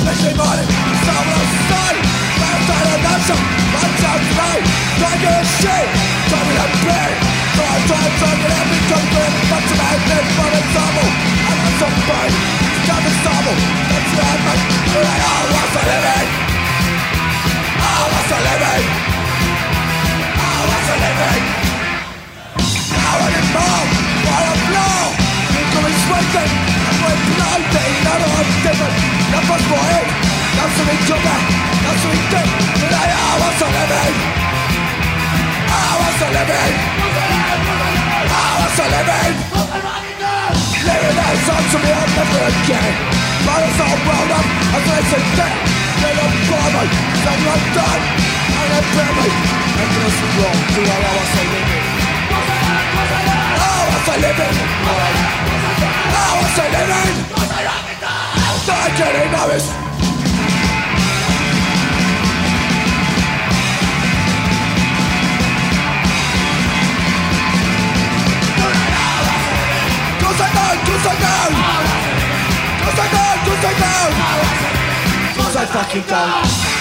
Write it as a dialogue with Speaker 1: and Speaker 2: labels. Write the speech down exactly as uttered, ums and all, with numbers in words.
Speaker 1: Making money, someone outside. Outside of nation, watch out tonight. Don't give a shit, don't be a pain. Try, try, try, get every time good. But tonight, live for example. I want some pain, stop the stumble. That's what I meant, but I all want to live it. I want to live it. I want to live it. Now I need more, what a blow. Incoming sweating, I'm going blinding. Now I'm different, not much for it. Not so we jump back, not so we think. But I all want to live it. I want to live it. I want to live it. Living is up to me, I'm never again. But it's all blown up, as I say that. They don't bother, then I'm done. And they bear me. And this is wrong, do I want to live it? I want to live it. I want to live it. I can't know it. Cause I know, cause I know. Cause I know, cause I know. Cause I fucking know.